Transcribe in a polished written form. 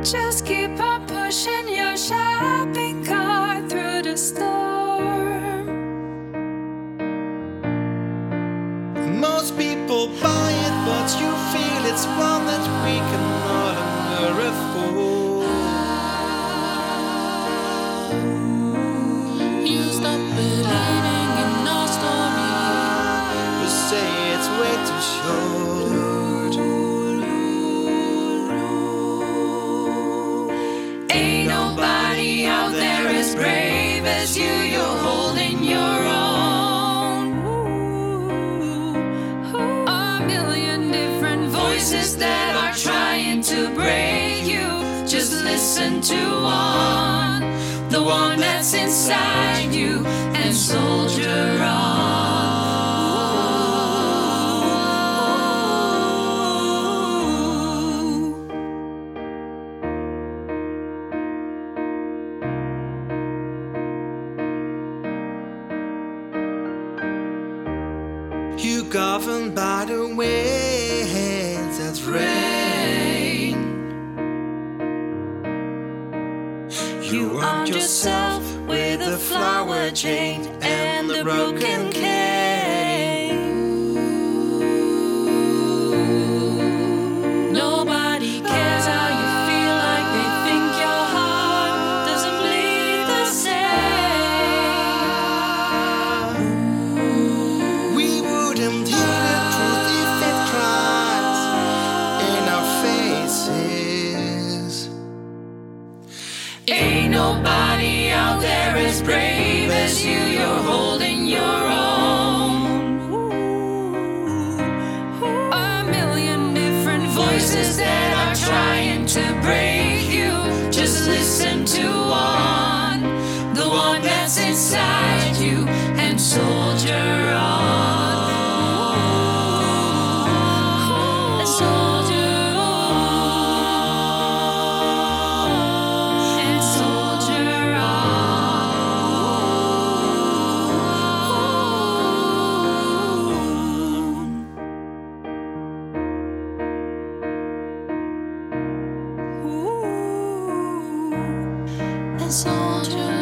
Just keep on pushing your shopping cart through the storm. Most people buy it, but you feel it's one that we can no longer afford. You stop believing in our story. You say it's way too short. Ain't nobody out there as brave as you. You're holding your own. A million different voices that are trying to break you. Just listen to one, the one that's inside you, and soldier on. You governed by the winds that rain. You armed yourself with a flower chain and a broken cane. Nobody cares how you feel, like they think your heart doesn't bleed the same. We wouldn't hear the truth if it cries in our faces. Ain't nobody out there as brave as you. You're holding your own. A million different voices that are trying to break you. Just listen to one, the one that's inside you, and soldier on. And soldier on. And soldier on. And soldier